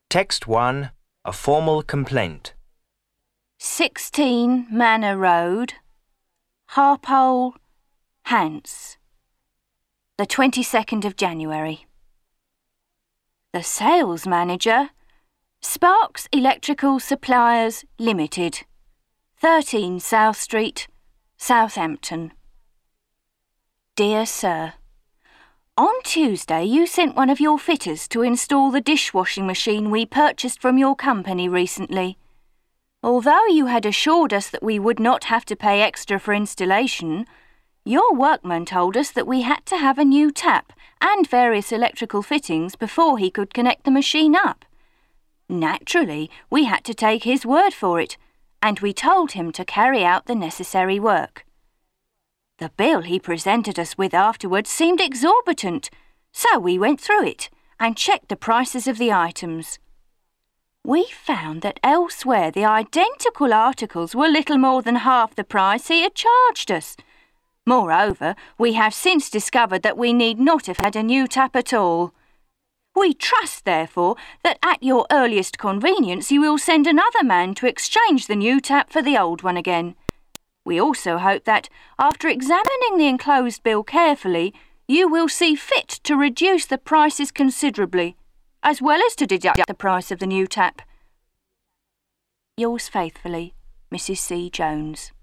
Text 1. A formal complaint. 16 Manor Road, Harpole, Hants. The 22nd of January. The sales manager, Sparks Electrical Suppliers Limited, 13 South Street, Southampton. Dear Sir, on Tuesday you sent one of your fitters to install the dishwashing machine we purchased from your company recently. Although you had assured us that we would not have to pay extra for installation, your workman told us that we had to have a new tap and various electrical fittings before he could connect the machine up. Naturally, we had to take his word for it, and we told him to carry out the necessary work. The bill he presented us with afterwards seemed exorbitant, so we went through it and checked the prices of the items. We found that elsewhere the identical articles were little more than half the price he had charged us. Moreover, we have since discovered that we need not have had a new tap at all. We trust, therefore, that at your earliest convenience you will send another man to exchange the new tap for the old one again. We also hope that, after examining the enclosed bill carefully, you will see fit to reduce the prices considerably, as well as to deduct the price of the new tap. Yours faithfully, Mrs. C. Jones.